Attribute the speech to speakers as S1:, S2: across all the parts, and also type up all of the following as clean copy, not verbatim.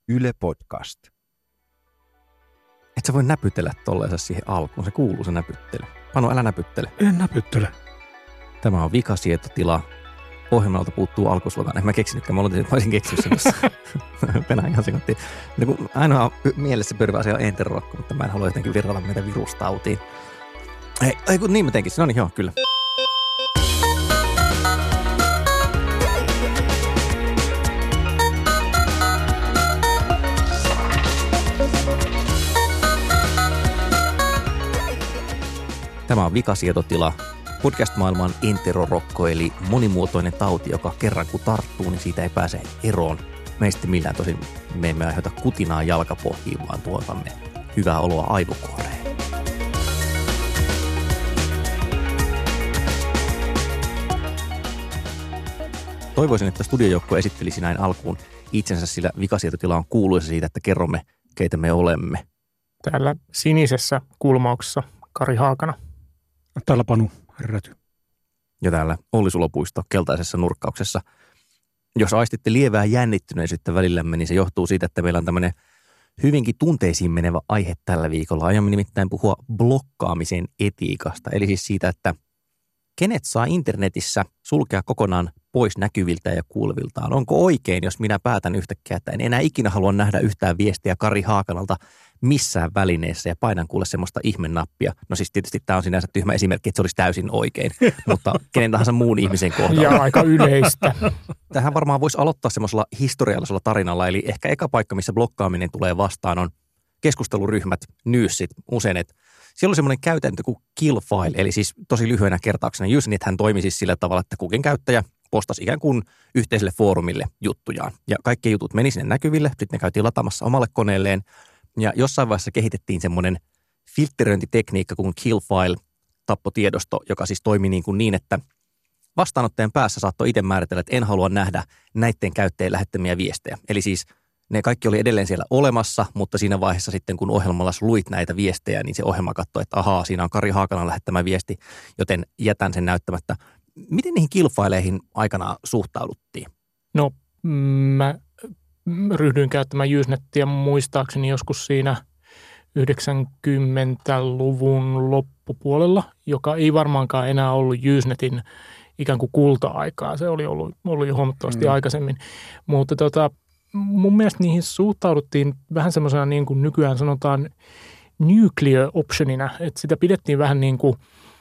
S1: Yle Podcast.
S2: Et sä voi näpytellä tolleensa siihen alkuun. Se kuuluu se näpyttely. Panu, älä näpyttele.
S3: En näpyttele.
S2: Tämä on vikasietotila. Ohjelmalta puuttuu alkuslogan. En mä keksinytkään. Mä olisin, että mä olisin keksinyt sen tuossa. Penään ihan sekuntiin. Ainoa mielessä pyörivä asia on enterokko, mutta mä en halua jotenkin virrata meitä virustautiin. Ei kun niin mä teinkin. No niin, joo, kyllä. Tämä on vikasietotila. Podcast-maailman enterorokko, eli monimuotoinen tauti, joka kerran kun tarttuu, niin siitä ei pääse eroon. Meistä millään tosin me emme aiheuta kutinaa jalkapohjiin, vaan tuotamme hyvää oloa aivokuoreen. Toivoisin, että studiojoukko esittelisi näin alkuun itsensä, sillä vikasietotila on kuuluisa siitä, että kerromme, keitä me olemme.
S3: Täällä sinisessä kulmauksessa Kari Haakana.
S4: Täällä Panu Räty.
S2: Ja täällä Olli Sulopuisto keltaisessa nurkkauksessa. Jos aistitte lievää jännittyneisyyttä välillämme, niin se johtuu siitä, että meillä on tämmöinen hyvinkin tunteisiin menevä aihe tällä viikolla. Aiemmin nimittäin puhua blokkaamisen etiikasta, eli siis siitä, että kenet saa internetissä sulkea kokonaan pois näkyviltä ja kuuleviltaan. Onko oikein, jos minä päätän yhtäkkiä, että en enää ikinä halua nähdä yhtään viestiä Kari Haakanalta missään välineessä ja painan kuule semmoista ihmenappia. No siis tietysti tämä on sinänsä tyhmä esimerkki, että se olisi täysin oikein, mutta kenen tahansa muun ihmisen kohdalla.
S3: Ja aika yleistä.
S2: Tähän varmaan voisi aloittaa semmoisella historiallisella tarinalla, eli ehkä eka paikka, missä blokkaaminen tulee vastaan on keskusteluryhmät, newsit, usein, että siellä on semmoinen käytäntö kuin killfile, eli siis tosi lyhyenä kertauksena. Usenethän toimi siis sillä tavalla, että kukin käyttäjä postasi ikään kuin yhteiselle foorumille juttujaan. Ja kaikki jutut meni sinne näkyville, sitten ne käytiin lataamassa omalle koneelleen. Ja jossain vaiheessa kehitettiin semmoinen filtteröintitekniikka kuin killfile, tappotiedosto, joka siis toimi niin, että vastaanottajan päässä saattoi itse määritellä, että en halua nähdä näiden käyttäjien lähettämiä viestejä. Eli siis ne kaikki oli edelleen siellä olemassa, mutta siinä vaiheessa sitten, kun ohjelmalla luit näitä viestejä, niin se ohjelma katsoi, että ahaa, siinä on Kari Haakanan lähettämä viesti, joten jätän sen näyttämättä. Miten niihin killfileihin aikanaan suhtauduttiin?
S3: No, mä ryhdyin käyttämään Usenettiä muistaakseni joskus siinä 90-luvun loppupuolella, joka ei varmaankaan enää ollut Usenetin ikään kuin kulta-aikaa. Se oli ollut jo huomattavasti aikaisemmin, mutta mun mielestä niihin suhtauduttiin vähän semmoisena niin kuin nykyään sanotaan nuclear optionina, että sitä pidettiin vähän niin kuin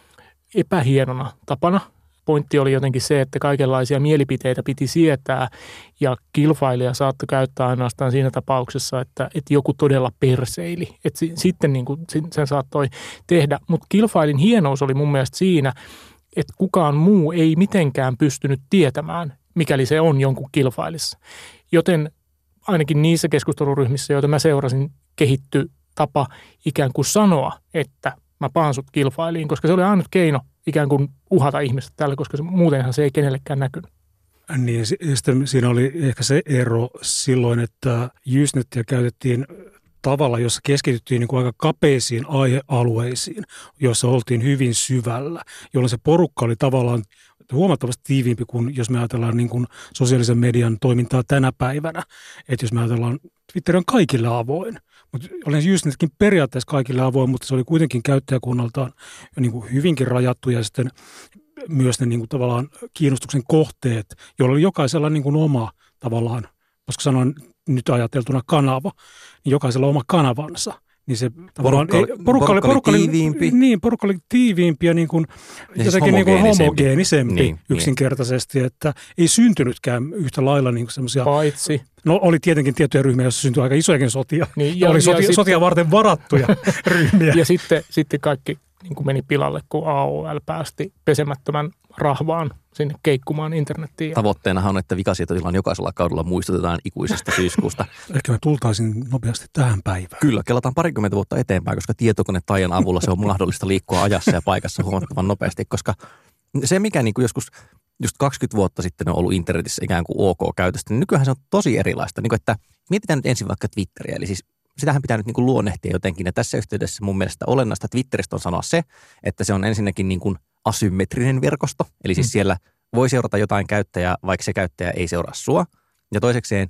S3: epähienona tapana. Pointti oli jotenkin se, että kaikenlaisia mielipiteitä piti sietää ja killfilea saattoi käyttää ainoastaan siinä tapauksessa, että joku todella perseili. Että sitten niin kuin sen saattoi tehdä, mutta killfilen hienous oli mun mielestä siinä, että kukaan muu ei mitenkään pystynyt tietämään, mikäli se on jonkun killfilessa. Joten ainakin niissä keskusteluryhmissä, joita mä seurasin, kehittyi tapa ikään kuin sanoa, että mä paan sut killfileen, koska se oli ainut keino ikään kuin uhata ihmistä tällä, koska muutenhan se ei kenellekään näkynyt.
S4: Niin, sitten siinä oli ehkä se ero silloin, että Usenetia käytettiin tavalla, jossa keskityttiin niin kuin aika kapeisiin aihealueisiin, joissa oltiin hyvin syvällä, jolloin se porukka oli tavallaan huomattavasti tiiviimpi kuin jos me ajatellaan niin kuin sosiaalisen median toimintaa tänä päivänä. Että jos me ajatellaan, Twitter on kaikille avoin, mutta olen Usenetkin periaatteessa kaikille avoin, mutta se oli kuitenkin käyttäjäkunnaltaan niin kuin hyvinkin rajattu ja sitten myös ne niin kuin tavallaan kiinnostuksen kohteet, joilla oli jokaisella niin kuin oma tavallaan, koska sanoin nyt ajateltuna kanava, niin jokaisella oma kanavansa. Niin se porukka oli tiiviimpi. Niin, porukka oli tiiviimpi ja niin kuin jotenkin niin kuin homogeenisempi yksinkertaisesti, että ei syntynytkään yhtä lailla niin kuin semmoisia.
S3: Paitsi.
S4: No oli tietenkin tiettyjä ryhmiä, joissa syntyi aika isojakin sotia.
S3: Niin,
S4: ja oli sotia varten varattuja ryhmiä.
S3: Ja sitten kaikki niin kuin meni pilalle, kun AOL päästi pesemättömän rahvaan sinne keikkumaan internettiin.
S2: Tavoitteenahan on, että vikasietotilan jokaisella kaudella muistutetaan ikuisesta syyskuusta.
S4: Ehkä me tultaisin nopeasti tähän päivään.
S2: Kyllä, kelataan 20 vuotta eteenpäin, koska tietokonetaian avulla se on mahdollista liikkua ajassa ja paikassa huomattavan nopeasti, koska se mikä niin kuin joskus just 20 vuotta sitten on ollut internetissä ikään kuin OK-käytöstä, niin nykyään se on tosi erilaista. Niin kuin, että mietitään nyt ensin vaikka Twitteriä, eli siis sitähän pitää nyt niin kuin luonnehtia jotenkin, ja tässä yhteydessä mun mielestä olennaista Twitteristä on sanoa se, että se on ensinnäkin niin kuin asymmetrinen verkosto, eli siis siellä voi seurata jotain käyttäjää, vaikka se käyttäjä ei seuraa sua, ja toisekseen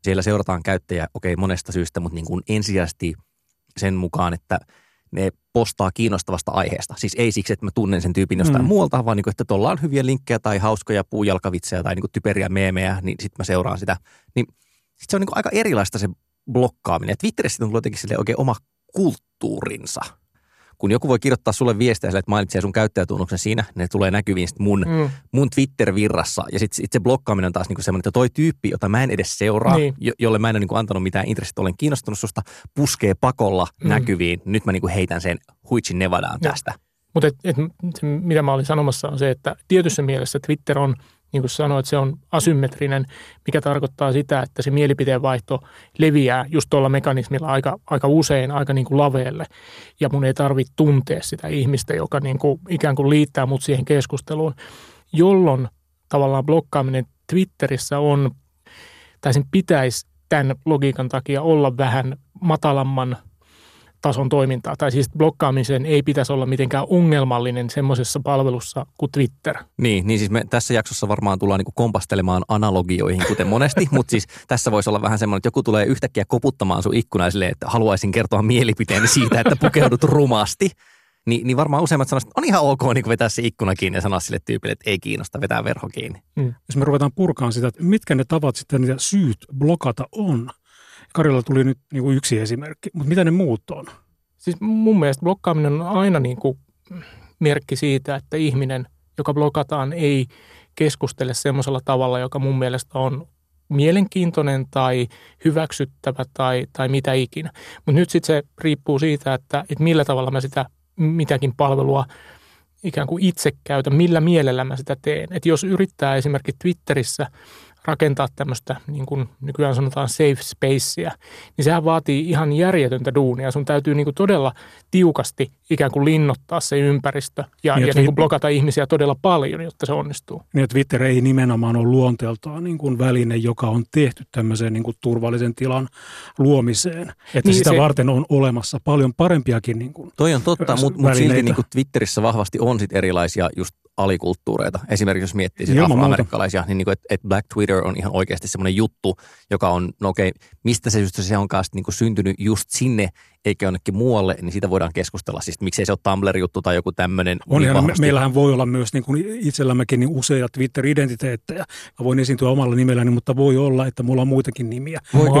S2: Siellä seurataan käyttäjää, monesta syystä, mutta niin kuin ensisijaisesti sen mukaan, että ne postaa kiinnostavasta aiheesta. Siis ei siksi, että mä tunnen sen tyypin jostain muualta, vaan niin kuin, että tuolla on hyviä linkkejä tai hauskoja puujalkavitsejä tai niin kuin typeriä meemejä, niin sitten mä seuraan sitä. Niin sit se on niin kuin aika erilaista se blokkaaminen. Ja Twitterissä on jotenkin silleen oikein oma kulttuurinsa. Kun joku voi kirjoittaa sulle viestejä sille, että mainitsee sun käyttäjätunnuksen siinä, niin ne tulee näkyviin sitten mun Twitter-virrassa. Ja sitten se blokkaaminen on taas niinku semmoinen, että toi tyyppi, jota mä en edes seuraa, jolle mä en ole niinku antanut mitään intressiä, olen kiinnostunut susta, puskee pakolla näkyviin. Nyt mä niinku heitän sen huitsin Nevadaan tästä.
S3: Mutta mitä mä olin sanomassa on se, että tietyssä mielessä Twitter on, niin kuin sanoit, se on asymmetrinen, mikä tarkoittaa sitä, että se mielipiteenvaihto leviää just tuolla mekanismilla aika usein, aika niin kuin laveelle. Ja mun ei tarvitse tuntea sitä ihmistä, joka niin kuin ikään kuin liittää mut siihen keskusteluun, jolloin tavallaan blokkaaminen Twitterissä on, tai sen pitäisi tämän logiikan takia olla vähän matalamman tason toimintaa. Tai siis blokkaamisen ei pitäisi olla mitenkään ongelmallinen semmoisessa palvelussa kuin Twitter.
S2: Niin siis me tässä jaksossa varmaan tullaan niinku kompastelemaan analogioihin, kuten monesti, mutta siis tässä voisi olla vähän semmoinen, että joku tulee yhtäkkiä koputtamaan sun ikkunaa silleen, että haluaisin kertoa mielipiteeni siitä, että pukeudut rumasti. Niin varmaan useimmat sanoisivat, että on ihan ok niin vetää se ikkuna kiinni ja sanoa sille tyypille, että ei kiinnosta, vetää verho kiinni.
S4: Jos me ruvetaan purkaan sitä, että mitkä ne tavat sitten niitä syyt blokata on. Karilla tuli nyt niin kuin yksi esimerkki, mutta mitä ne muut on?
S3: Siis mun mielestä blokkaaminen on aina niin kuin merkki siitä, että ihminen, joka blokataan, ei keskustele semmoisella tavalla, joka mun mielestä on mielenkiintoinen tai hyväksyttävä tai mitä ikinä. Mutta nyt sitten se riippuu siitä, että millä tavalla mä sitä mitäkin palvelua ikään kuin itse käytän, millä mielellä mä sitä teen. Että jos yrittää esimerkiksi Twitterissä rakentaa tämmöistä, niin kuin nykyään sanotaan safe spacea, niin sehän vaatii ihan järjetöntä duunia. Sun täytyy niin kuin todella tiukasti ikään kuin linnottaa se ympäristö ja niin kuin blokata ihmisiä todella paljon, jotta se onnistuu.
S4: Niin, Twitter ei nimenomaan ole luonteeltaan niin kuin väline, joka on tehty tämmöiseen niin kuin turvallisen tilan luomiseen. Että niin sitä varten on olemassa paljon parempiakin niin kuin
S2: toi on totta, mutta silti niin kuin Twitterissä vahvasti on sit erilaisia just alikulttuureita. Esimerkiksi jos miettii sitä afroamerikkalaisia, niin että Black Twitter on ihan oikeasti semmoinen juttu, joka on, no okei, mistä se just se onkaan niin kuin syntynyt just sinne, eikä jonnekin muualle, niin siitä voidaan keskustella. Siis miksei se ole Tumblr-juttu tai joku tämmöinen.
S4: Meillähän voi olla myös niin kuin itsellämmekin niin useita Twitter-identiteettejä. Mä voin esiintyä omalla nimelläni, mutta voi olla, että mulla on muitakin nimiä.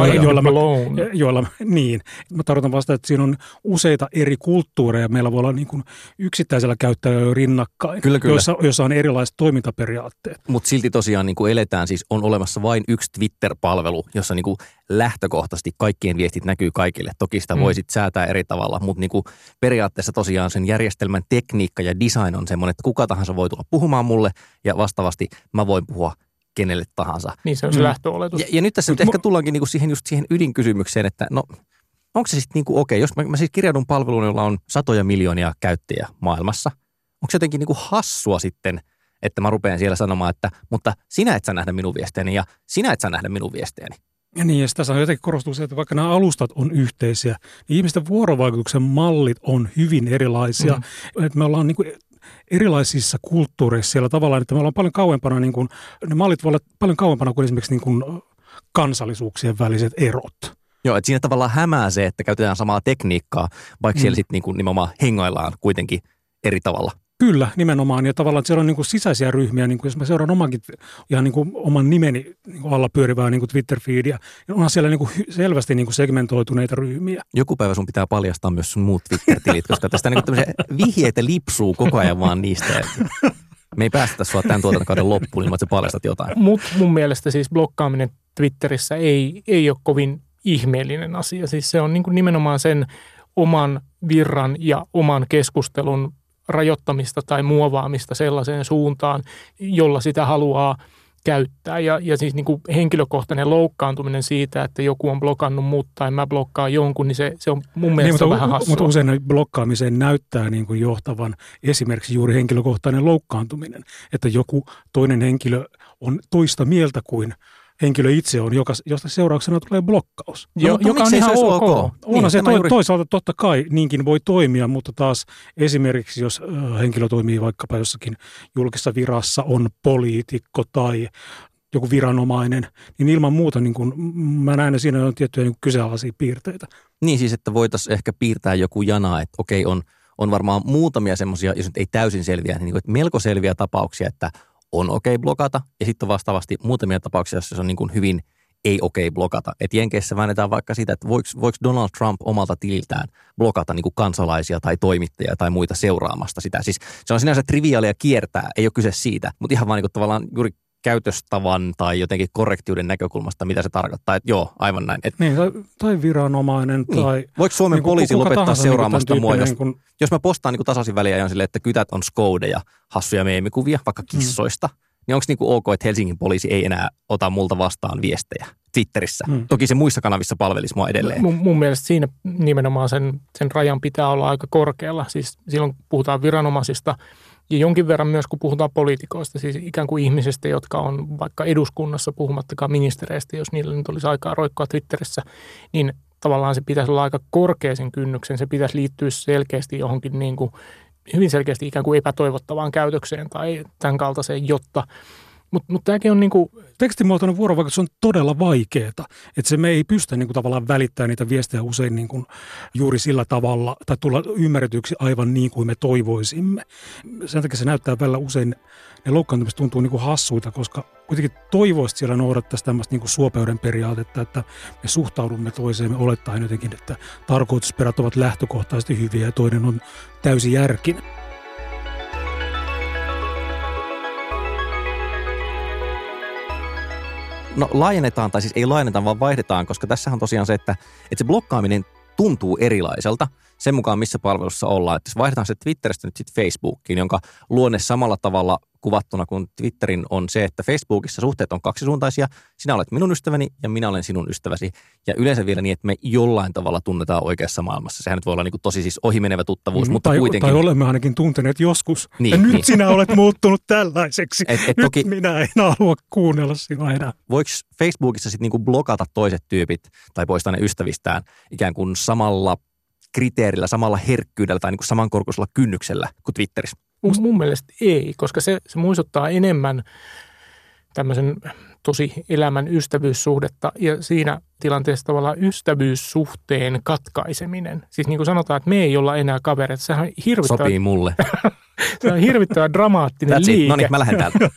S4: Joilla niin. Mä tarkoitan vasta, että siinä on useita eri kulttuureja. Meillä voi olla niin kuin yksittäisellä käyttäjällä rinnakkain, kyllä. Jossa on erilaiset toimintaperiaatteet.
S2: Mutta silti tosiaan niin kuin eletään, siis on olemassa vain yksi Twitter-palvelu, jossa niin kuin lähtökohtaisesti kaikkien viestit näkyy kaikille. Toki sitä voi sitten säätää eri tavalla, mutta niin kuin periaatteessa tosiaan sen järjestelmän tekniikka ja design on semmoinen, että kuka tahansa voi tulla puhumaan mulle ja vastaavasti mä voin puhua kenelle tahansa.
S3: Niin se on se lähtöoletus.
S2: Ja nyt tässä nyt ehkä tullaankin niinku siihen ydinkysymykseen, että no onko se sitten niinku okei, jos mä siis kirjaudun palveluun, jolla on satoja miljoonia käyttäjiä maailmassa, onko se jotenkin niinku hassua sitten, että mä rupean siellä sanomaan, että mutta sinä et saa nähdä minun viesteeni ja sinä et saa nähdä minun viesteeni.
S4: Ja niin, ja tässä on jotenkin korostuu se, että vaikka nämä alustat on yhteisiä, niin ihmisten vuorovaikutuksen mallit on hyvin erilaisia. Että me ollaan niin kuin erilaisissa kulttuureissa siellä tavallaan, että me ollaan paljon kauempana, niin kuin, ne mallit voi olla paljon kauempana kuin esimerkiksi niin kuin kansallisuuksien väliset erot.
S2: Joo, että siinä tavallaan hämää se, että käytetään samaa tekniikkaa, vaikka siellä sitten niin kuin nimenomaan hengaillaan kuitenkin eri tavalla.
S4: Kyllä, nimenomaan. Ja tavallaan, että siellä on niin kuin sisäisiä ryhmiä, niin kuin jos mä seuraan ihan niin kuin oman nimeni niin kuin alla pyörivää niin kuin Twitter-feedia, niin onhan siellä niin kuin selvästi niin kuin segmentoituneita ryhmiä. Joku
S2: päivä sun pitää paljastaa myös sun muut Twitter-tilit, koska tästä niin kuin vihjeitä lipsuu koko ajan vaan niistä. Me ei päästä sua tämän tuotantokauden loppuun, niin että sä paljastat jotain.
S3: Mutta mun mielestä siis blokkaaminen Twitterissä ei ole kovin ihmeellinen asia. Siis se on niin kuin nimenomaan sen oman virran ja oman keskustelun rajoittamista tai muovaamista sellaiseen suuntaan, jolla sitä haluaa käyttää. Ja siis niin kuin henkilökohtainen loukkaantuminen siitä, että joku on blokannut mut tai mä blokkaan jonkun, niin se on mun mielestä niin, vähän hassua.
S4: Mutta usein blokkaamiseen näyttää niin kuin johtavan esimerkiksi juuri henkilökohtainen loukkaantuminen, että joku toinen henkilö on toista mieltä kuin henkilö itse on, josta seurauksena tulee blokkaus.
S3: Joka on ihan ok.
S4: Onhan se toisaalta totta kai niinkin voi toimia, mutta taas esimerkiksi jos henkilö toimii vaikkapa jossakin julkisessa virassa, on poliitikko tai joku viranomainen, niin ilman muuta niin kuin, mä näen, että siinä on tiettyjä niin kyseenalaisia piirteitä.
S2: Niin siis, että voitaisiin ehkä piirtää joku jana, että okei, on varmaan muutamia semmoisia, jos nyt ei täysin selviä, niin kuin, että melko selviä tapauksia, että on okei blokata, ja sitten vastaavasti muutamia tapauksia, joissa se on niin kuin hyvin ei okei blokata. Että Jenkeissä väännetään vaikka sitä, että voiko Donald Trump omalta tililtään blokata niin kuin kansalaisia tai toimittajia tai muita seuraamasta sitä. Siis se on sinänsä triviaalia kiertää, ei ole kyse siitä, mutta ihan vaan niin kuin tavallaan juuri käytöstavan tai jotenkin korrektiuden näkökulmasta, mitä se tarkoittaa. Että joo, aivan näin.
S3: Niin,
S4: tai viranomainen.
S2: Niin.
S4: Tai
S2: voiko Suomen
S4: niin
S2: poliisi lopettaa seuraamasta
S4: niin
S2: mua,
S4: niin
S2: jos mä postaan niin tasaisin väliä ja on silleen, että kytät on skoudeja, hassuja meemikuvia, vaikka kissoista, niin onko niin ok, että Helsingin poliisi ei enää ota multa vastaan viestejä Twitterissä? Toki se muissa kanavissa palvelisi mua edelleen.
S3: Mun mielestä siinä nimenomaan sen rajan pitää olla aika korkealla. Siis silloin puhutaan viranomaisista ja jonkin verran myös kun puhutaan poliitikoista, siis ikään kuin ihmisistä, jotka on vaikka eduskunnassa puhumattakaan ministereistä, jos niillä nyt olisi aikaa roikkoa Twitterissä, niin tavallaan se pitäisi olla aika korkea sen kynnyksen. Se pitäisi liittyä selkeästi johonkin niin kuin hyvin selkeästi ikään kuin epätoivottavaan käytökseen tai tämän kaltaiseen, jotta. Mutta tämäkin on niin kuin
S4: tekstimuotoinen vuorovaikutus on todella vaikeaa, että se me ei pystytä niin kuin tavallaan välittämään niitä viestejä usein niin kuin juuri sillä tavalla tai tulla ymmärretyksi aivan niin kuin me toivoisimme. Sen takia se näyttää välillä usein, ne loukkaantumiset tuntuu niin kuin hassuita, koska kuitenkin toivoisi siellä noudattaisi tämmöistä niin kuin suopeuden periaatetta, että me suhtaudumme toiseen olettaen jotenkin, että tarkoitusperät ovat lähtökohtaisesti hyviä ja toinen on täysin järkinen.
S2: No laajennetaan, tai siis ei laajenneta, vaan vaihdetaan, koska tässä on tosiaan se, että se blokkaaminen tuntuu erilaiselta sen mukaan, missä palvelussa ollaan. Että jos vaihdetaan se Twitteristä nyt sitten Facebookiin, jonka luonne samalla tavalla kuvattuna kuin Twitterin on se, että Facebookissa suhteet on kaksisuuntaisia. Sinä olet minun ystäväni ja minä olen sinun ystäväsi. Ja yleensä vielä niin, että me jollain tavalla tunnetaan oikeassa maailmassa. Sehän nyt voi olla niin kuin tosi siis ohimenevä tuttavuus, mutta kuitenkin.
S4: Tai olemme ainakin tunteneet joskus.
S2: Niin,
S4: ja nyt
S2: niin.
S4: Sinä olet muuttunut tällaiseksi. Nyt
S2: toki,
S4: minä en halua kuunnella sinua enää.
S2: Voiko Facebookissa sitten niin kuin blokata toiset tyypit tai poistaa ne ystävistään ikään kuin samalla kriteerillä, samalla herkkyydellä tai niin kuin samankorkuisella kynnyksellä kuin Twitterissä?
S3: Mun mielestä ei, koska se muistuttaa enemmän tämmöisen tosi elämän ystävyyssuhdetta ja siinä tilanteessa tavallaan ystävyyssuhteen katkaiseminen. Siis niin kuin sanotaan, että me ei olla enää kavereita. Sehän on hirvittävän,
S2: sopii mulle.
S3: Se on hirvittävän dramaattinen liike.
S2: No niin, mä lähden täältä.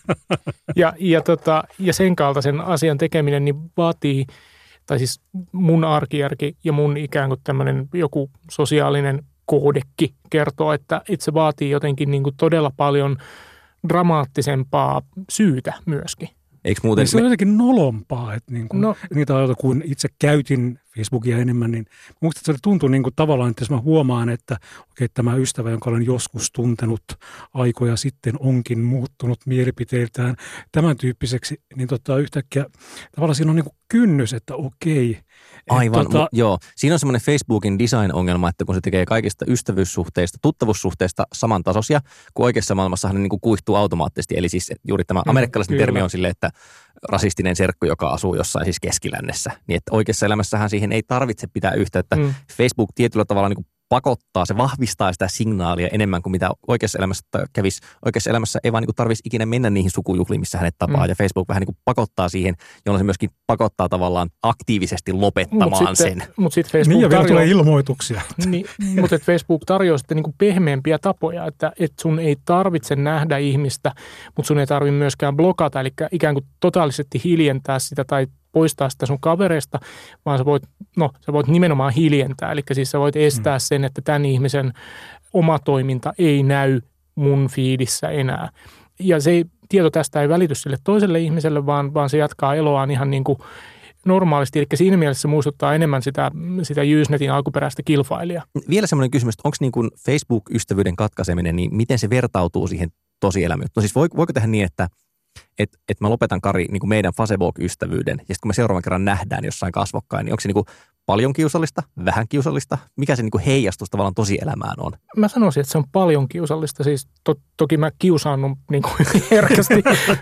S3: Ja sen kaltaisen asian tekeminen niin vaatii, tai siis mun arkijärki ja mun ikään kuin tämmöinen joku sosiaalinen koodekki kertoo, että se vaatii jotenkin niin kuin todella paljon dramaattisempaa syytä myöskin.
S2: Eikö muuten?
S4: Se on jotenkin nolompaa, että niin kuin, niitä ajoita, kun itse käytin Facebookia enemmän, niin musta se tuntuu niin kuin tavallaan, että jos mä huomaan, että tämä ystävä, jonka olen joskus tuntenut aikoja sitten, onkin muuttunut mielipiteiltään tämän tyyppiseksi, niin yhtäkkiä tavallaan siinä on niin kuin kynnys, että okei.
S2: Aivan, joo. Siinä on semmoinen Facebookin design-ongelma, että kun se tekee kaikista ystävyyssuhteista, tuttavuussuhteista samantasoisia, kun oikeassa maailmassahan ne niin kuin kuihtuu automaattisesti. Eli siis juuri tämä amerikkalaisen termi on silleen, että rasistinen serkku, joka asuu jossain siis keskilännessä. Niin että oikeassa elämässähän siihen ei tarvitse pitää yhteyttä. Facebook tietyllä tavalla niin kuin pakottaa, se vahvistaa sitä signaalia enemmän kuin mitä oikeassa elämässä kävisi. Oikeassa elämässä ei vaan niin tarvitsisi ikinä mennä niihin sukujuhliin, missä hänet tapaa. Ja Facebook vähän niin kuin pakottaa siihen, jolloin se myöskin pakottaa tavallaan aktiivisesti lopettamaan sen.
S3: Mutta sitten Facebook
S4: niin ja vielä tulee ilmoituksia.
S3: Mutta Facebook tarjoaa sitten niin kuin pehmeämpiä tapoja, että sun ei tarvitse nähdä ihmistä, mutta sun ei tarvitse myöskään blokata, eli ikään kuin totaalisesti hiljentää sitä tai poistaa sitä sun kavereista, vaan sä voit nimenomaan hiljentää. Eli siis sä voit estää sen, että tämän ihmisen oma toiminta ei näy mun feedissä enää. Ja se tieto tästä ei välity sille toiselle ihmiselle, vaan se jatkaa eloaan ihan niin kuin normaalisti. Eli siinä mielessä se muistuttaa enemmän sitä Usenetin alkuperäistä killfilea.
S2: Vielä semmoinen kysymys, että onko niin kuin Facebook-ystävyyden katkaiseminen, niin miten se vertautuu siihen tosielämään? No siis voiko tehdä niin, että mä lopetan, Kari, niin kuin meidän Facebook-ystävyyden, ja sitten kun me seuraavan kerran nähdään jossain kasvokkain, niin onko se niin kuin paljon kiusallista, vähän kiusallista? Mikä se niin kuin heijastus tavallaan tosielämään on? Mä
S3: sanoisin, että se on paljon kiusallista. Siis toki mä kiusaannut niin kuin herkästi.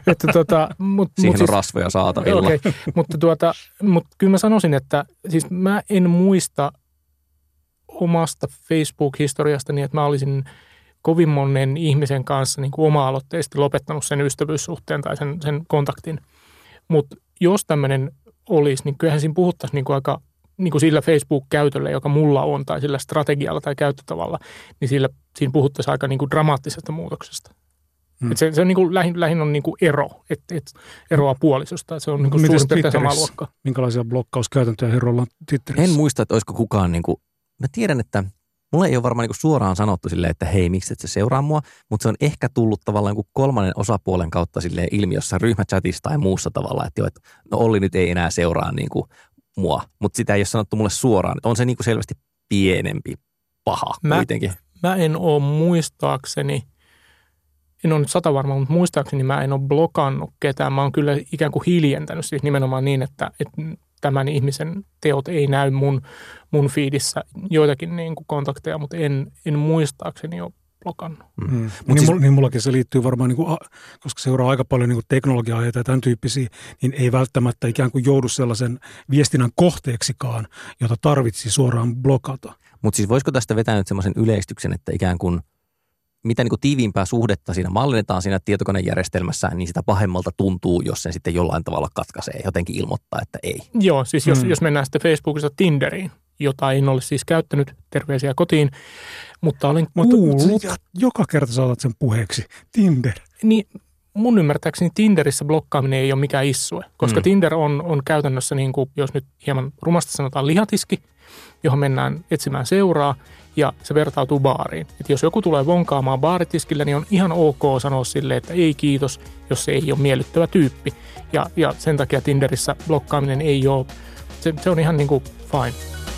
S2: Siihen on rasvoja saatavilla.
S3: Okay, mutta kyllä mä sanoisin, että siis mä en muista omasta Facebook-historiastani, että mä olisin kovin monen ihmisen kanssa niin kuin oma-aloitteisesti lopettanut sen ystävyyssuhteen tai sen kontaktin, Mutta jos tämmöinen olisi, niin kyllähän siinä puhuttaisiin niin kuin aika niin kuin sillä Facebook-käytöllä, joka mulla on, tai sillä strategialla tai käyttötavalla, niin siinä puhuttaisiin aika niin kuin dramaattisesta muutoksesta. Se on niin kuin, lähin on niin kuin ero, että eroa puolisosta. Se on niin kuin suurin piirtein sama luokka.
S4: Minkälaisia blokkauskäytäntöjä herroilla on Twitterissä?
S2: En muista, että olisiko kukaan, niin kuin, mä tiedän, että mulle ei ole varmaan niin kuin suoraan sanottu silleen, että hei, miksi et sä seuraa mua, mutta se on ehkä tullut tavallaan niin kuin kolmannen osapuolen kautta silleen ilmi jossain ryhmächatissa tai muussa tavalla, että no Olli nyt ei enää seuraa niin kuin mua, mutta sitä ei ole sanottu mulle suoraan. On se niin kuin selvästi pienempi paha kuitenkin.
S3: Mä en ole muistaakseni, en ole nyt 100 varma, mutta muistaakseni mä en ole blokannut ketään. Mä oon kyllä ikään kuin hiljentänyt siis nimenomaan niin, että tämän ihmisen teot ei näy mun feedissä. Joitakin niin kuin kontakteja, mutta en muistaakseni ole blokannut.
S4: Niin mullakin se liittyy varmaan, niin kuin, koska seuraa aika paljon niin kuin teknologia-aiheita ja tämän tyyppisiä, niin ei välttämättä ikään kuin joudu sellaisen viestinnän kohteeksikaan, jota tarvitsi suoraan blokata.
S2: Mutta siis voisiko tästä vetää nyt semmoisen yleistyksen, että ikään kuin mitä niin kuin tiiviimpää suhdetta siinä mallinnetaan siinä tietokonejärjestelmässä, niin sitä pahemmalta tuntuu, jos sen sitten jollain tavalla katkaisee, jotenkin ilmoittaa, että ei.
S3: Joo, siis jos mennään sitten Facebookista Tinderiin, jota en ole siis käyttänyt, terveisiä kotiin, mutta olen kuullut.
S4: Joka kerta saatat sen puheeksi, Tinder.
S3: Niin mun ymmärtääkseni Tinderissä blokkaaminen ei ole mikään issue, koska Tinder on käytännössä, niin kuin, jos nyt hieman rumasti sanotaan, lihatiski, johon mennään etsimään seuraa, ja se vertautuu baariin. Et jos joku tulee vonkaamaan baaritiskillä, niin on ihan ok sanoa sille, että ei kiitos, jos se ei ole miellyttävä tyyppi. Ja sen takia Tinderissä blokkaaminen ei ole, se on ihan niin kuin fine.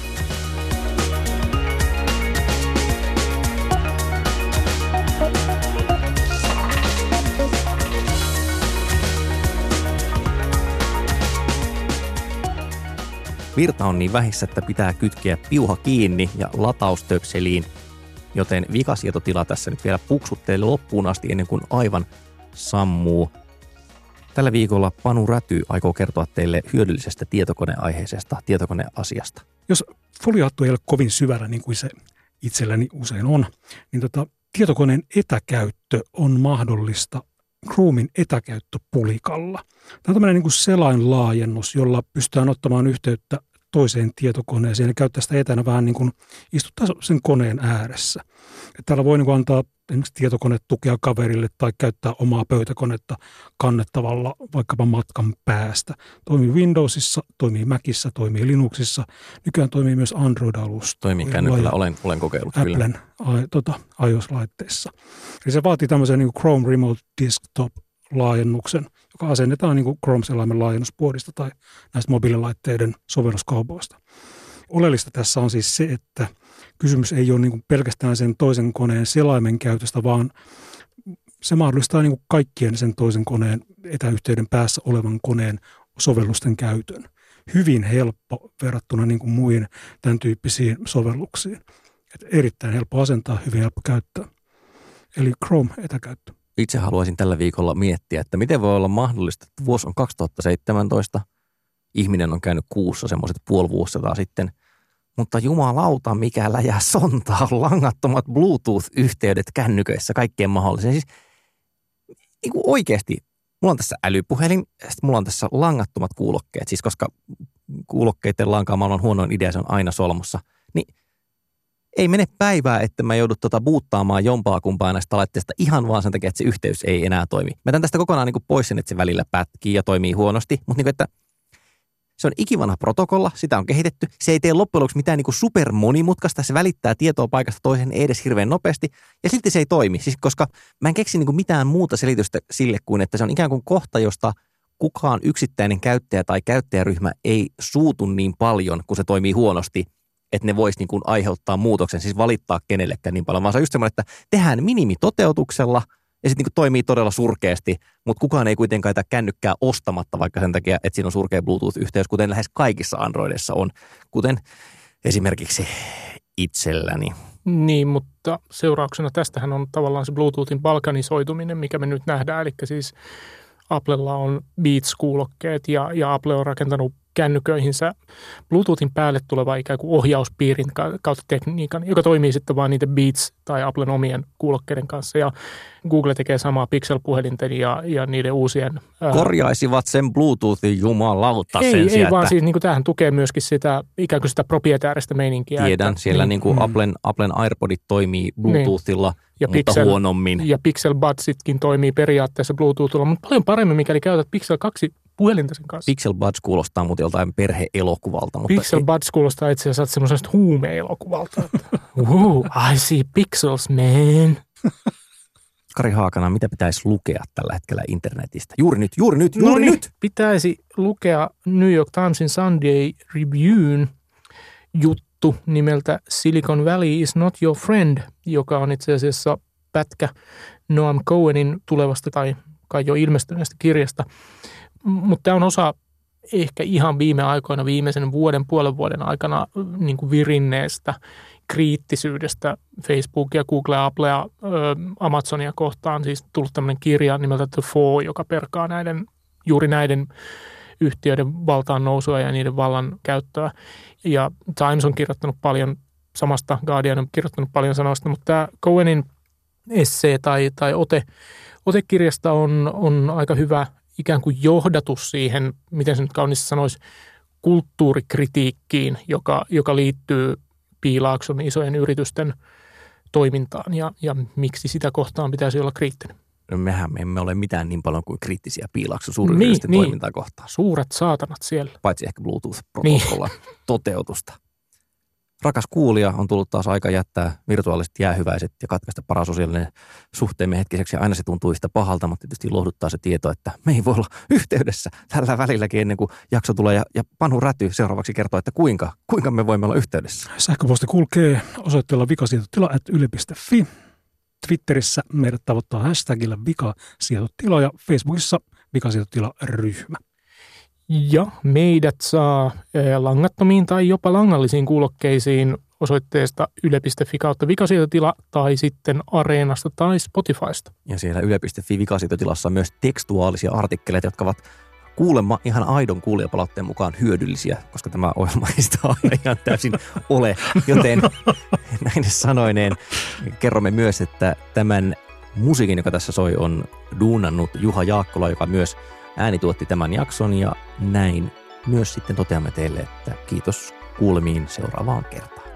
S2: Virta on niin vähissä, että pitää kytkeä piuha kiinni ja lataustöpseliin, joten vikasietotila tässä nyt vielä puksuttelee loppuun asti ennen kuin aivan sammuu. Tällä viikolla Panu Räty aikoo kertoa teille hyödyllisestä tietokoneaiheisesta tietokoneasiasta.
S4: Jos foliohattu ei ole kovin syvällä, niin kuin se itselläni usein on, niin tietokoneen etäkäyttö on mahdollista Chromen etäkäyttöpulikalla. Tämä on tämmöinen niin kuin selainlaajennus, jolla pystytään ottamaan yhteyttä toiseen tietokoneeseen ja käyttää sitä etänä vähän niin kuin istuttaa sen koneen ääressä. Ja täällä voi niin kuin antaa esimerkiksi tietokonetukea kaverille tai käyttää omaa pöytäkonetta kannettavalla vaikkapa matkan päästä. Toimii Windowsissa, toimii Macissa, toimii Linuxissa. Nykyään toimii myös Android-alusta.
S2: Toimii kännykällä, olen kokeillut
S4: Applen iOS-laitteissa. Eli se vaatii tämmöisen niin kuin Chrome Remote Desktop-laajennuksen, joka asennetaan niin kuin Chrome-selaimen laajennuspuodista tai näistä mobiililaitteiden sovelluskaupoista. Oleellista tässä on siis se, että kysymys ei ole niin kuin pelkästään sen toisen koneen selaimen käytöstä, vaan se mahdollistaa niin kuin kaikkien sen toisen koneen etäyhteyden päässä olevan koneen sovellusten käytön. Hyvin helppo verrattuna niin kuin muihin tämän tyyppisiin sovelluksiin. Et erittäin helppo asentaa, hyvin helppo käyttää. Eli Chrome-etäkäyttö.
S2: Itse haluaisin tällä viikolla miettiä, että miten voi olla mahdollista, että vuosi on 2017, ihminen on käynyt kuussa semmoiset puoli vuosisataa sitten, mutta jumalauta, mikä läjää sontaa, langattomat Bluetooth-yhteydet kännyköissä, kaikkeen mahdolliseen. Siis niin kuin oikeasti, mulla on tässä älypuhelin, sitten mulla on tässä langattomat kuulokkeet, siis koska kuulokkeiden lankaamalla on huonoin idea, se on aina solmussa, niin ei mene päivää, että mä joudut buuttaamaan jompaa kumpaa näistä laitteista ihan vaan sen takia, että se yhteys ei enää toimi. Mä tän tästä kokonaan niin kuin pois sen, että se välillä pätkii ja toimii huonosti, mutta niin kuin, että se on ikivanha protokolla, sitä on kehitetty. Se ei tee loppujen lopuksi mitään niin kuin supermonimutkaista, se välittää tietoa paikasta toiseen ei edes hirveän nopeasti ja silti se ei toimi. Siis koska mä en keksi niin kuin mitään muuta selitystä sille kuin, että se on ikään kuin kohta, josta kukaan yksittäinen käyttäjä tai käyttäjäryhmä ei suutu niin paljon, kun se toimii huonosti, että ne vois niin kuin aiheuttaa muutoksen, siis valittaa kenellekään niin paljon, vaan se on just semmoinen, että tehdään minimitoteutuksella ja sitten niin toimii todella surkeasti, mutta kukaan ei kuitenkaan jätä kännykkää ostamatta vaikka sen takia, että siinä on surkea Bluetooth-yhteys, kuten lähes kaikissa Androidissa on, kuten esimerkiksi itselläni.
S3: Niin, mutta seurauksena tästähän on tavallaan se Bluetoothin balkanisoituminen, mikä me nyt nähdään, eli siis Applella on Beats-kuulokkeet ja Apple on rakentanut kännyköihinsä Bluetoothin päälle tuleva ikään kuin ohjauspiirin kautta tekniikan, joka toimii sitten vaan niiden Beats tai Applen omien kuulokkeiden kanssa. Ja Google tekee samaa Pixel-puhelinten ja niiden uusien...
S2: Korjaisivat sen Bluetoothin jumalauta sen
S3: Ei
S2: sieltä.
S3: vaan siis niin kuin tämähän tukee myöskin sitä ikään kuin sitä proprietääristä meininkiä.
S2: Tiedän, siellä niin kuin Applen AirPodit toimii Bluetoothilla, mutta huonommin.
S3: Ja Pixel Budsitkin toimii periaatteessa Bluetoothilla, mutta paljon paremmin, mikäli käytät Pixel 2 puhelinta sen kanssa.
S2: Pixel Buds kuulostaa muuten joltain perhe-elokuvalta. Mutta
S3: Pixel Buds kuulostaa itse asiassa semmoisesta huume-elokuvalta. I see pixels, man.
S2: Kari Haakana, mitä pitäisi lukea tällä hetkellä internetistä? Juuri nyt!
S3: Pitäisi lukea New York Timesin Sunday Review'n juttu nimeltä Silicon Valley is not your friend, joka on itse asiassa pätkä Noam Cohenin tulevasta tai kai jo ilmestyneestä kirjasta. Mutta tämä on osa ehkä ihan viime aikoina, viimeisen puolen vuoden aikana niin kuin virinneestä kriittisyydestä Facebookia, Googlea, Applea, Amazonia kohtaan. Siis tullut tämmöinen kirja nimeltä The Four, joka perkaa juuri näiden yhtiöiden valtaan nousua ja niiden vallan käyttöä. Ja Times on kirjoittanut paljon samasta, Guardian on kirjoittanut paljon sanoista, mutta tämä Cohenin essee tai ote kirjasta on aika hyvä ikään kuin johdatus siihen, miten se nyt kauniisti sanoisi, kulttuurikritiikkiin, joka liittyy Piilaakson isojen yritysten toimintaan ja miksi sitä kohtaan pitäisi olla kriittinen.
S2: No mehän emme ole mitään niin paljon kuin kriittisiä Piilaakson suuryritysten toimintaa kohtaan.
S3: Suuret saatanat siellä.
S2: Paitsi ehkä Bluetooth-protokollan toteutusta. Rakas kuulija, on tullut taas aika jättää virtuaaliset jäähyväiset ja katkaista parasosiaalinen suhteemme hetkiseksi. Aina se tuntuu sitä pahalta, mutta tietysti lohduttaa se tieto, että me ei voi olla yhteydessä tällä välilläkin ennen kuin jakso tulee. Ja Panu Räty seuraavaksi kertoo, että kuinka me voimme olla yhteydessä.
S4: Sähköposti kulkee osoitteella vikasietotila@yle.fi. Twitterissä meidät tavoittaa hashtagillä vikasietotila ja Facebookissa vikasietotila-ryhmä.
S3: Ja meidät saa langattomiin tai jopa langallisiin kuulokkeisiin osoitteesta yle.fi/vikasietotila tai sitten Areenasta tai Spotifysta.
S2: Ja siellä yle.fi vikasietotilassa on myös tekstuaalisia artikkeleita, jotka ovat kuulemma ihan aidon kuulijapalautteen mukaan hyödyllisiä, koska tämä ohjelma ei sitä aina ihan täysin ole. Joten näin sanoineen kerromme myös, että tämän musiikin, joka tässä soi, on duunannut Juha Jaakkola, joka myös äänituotti tämän jakson, ja näin myös sitten toteamme teille, että kiitos kuulemiin seuraavaan kertaan.